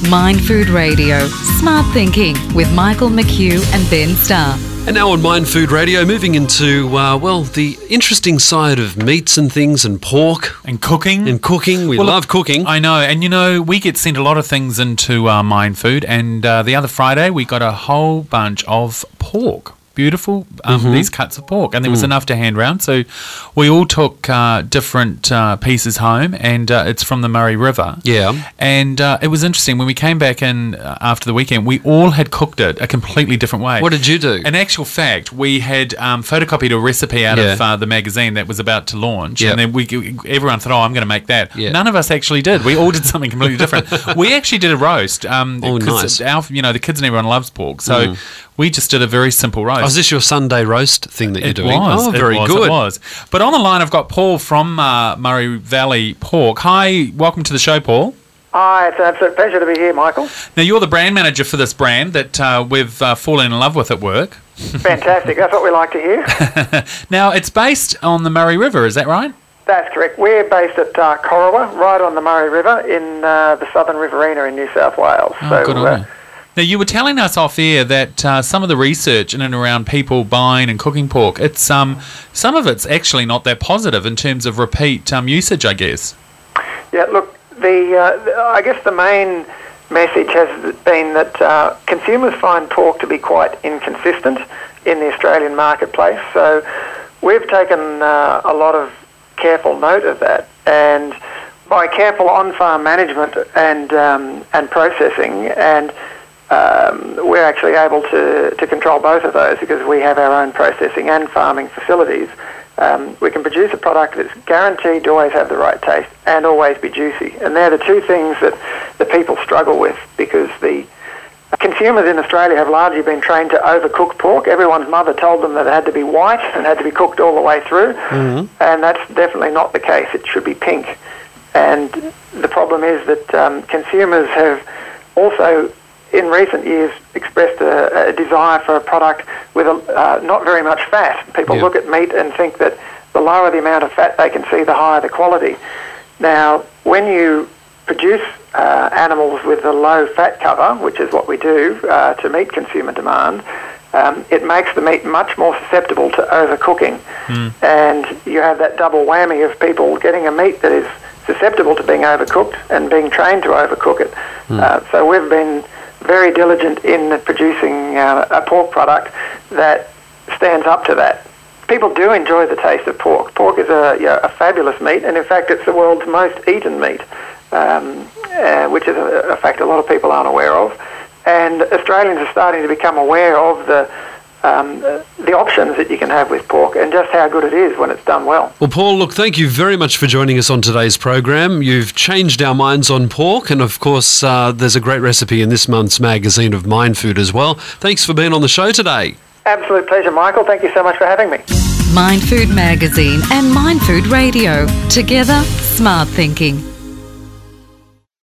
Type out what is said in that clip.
Mind Food Radio, Smart Thinking with Michael McHugh and Ben Starr. And now on Mind Food Radio, moving into, the interesting side of meats and things and pork. And cooking. We love cooking. I know. And, we get sent a lot of things into Mind Food. And the other Friday, we got a whole bunch of pork. Beautiful, these cuts of pork. And there was enough to hand round. So we all took different pieces home, and it's from the Murray River. Yeah. And it was interesting. When we came back in after the weekend, we all had cooked it a completely different way. What did you do? In actual fact, we had photocopied a recipe out of the magazine that was about to launch. Yep. And then everyone thought, I'm going to make that. Yep. None of us actually did. We all did something completely different. We actually did a roast. Nice. The kids and everyone loves pork. So we just did a very simple roast. Oh, is this your Sunday roast thing that you're doing? Very good. It was. But on the line, I've got Paul from Murray Valley Pork. Hi, welcome to the show, Paul. Hi, it's an absolute pleasure to be here, Michael. Now, you're the brand manager for this brand that we've fallen in love with at work. Fantastic. That's what we like to hear. Now, it's based on the Murray River, is that right? That's correct. We're based at Corowa, right on the Murray River in the Southern Riverina in New South Wales. Oh, good on you. Now, you were telling us off air that some of the research in and around people buying and cooking pork, it's some of it's actually not that positive in terms of repeat usage, I guess. Yeah, look, I guess the main message has been that consumers find pork to be quite inconsistent in the Australian marketplace. So we've taken a lot of careful note of that, and by careful on-farm management and processing, and we're actually able to control both of those because we have our own processing and farming facilities. We can produce a product that's guaranteed to always have the right taste and always be juicy. And they're the two things that the people struggle with, because the consumers in Australia have largely been trained to overcook pork. Everyone's mother told them that it had to be white and had to be cooked all the way through. And that's definitely not the case. It should be pink. And the problem is that consumers have also in recent years expressed a desire for a product with not very much fat. People look at meat and think that the lower the amount of fat they can see, the higher the quality. Now, when you produce animals with a low fat cover, which is what we do to meet consumer demand, it makes the meat much more susceptible to overcooking. And you have that double whammy of people getting a meat that is susceptible to being overcooked and being trained to overcook it. So we've been very diligent in producing a pork product that stands up to that. People do enjoy the taste of pork. Pork is a fabulous meat, and in fact it's the world's most eaten meat, which is a fact a lot of people aren't aware of. And Australians are starting to become aware of the options that you can have with pork and just how good it is when it's done well. Well, Paul, look, thank you very much for joining us on today's program. You've changed our minds on pork, and of course there's a great recipe in this month's magazine of Mind Food as well. Thanks for being on the show today. Absolute pleasure, Michael. Thank you so much for having me. Mind Food Magazine and Mind Food Radio. Together, smart thinking.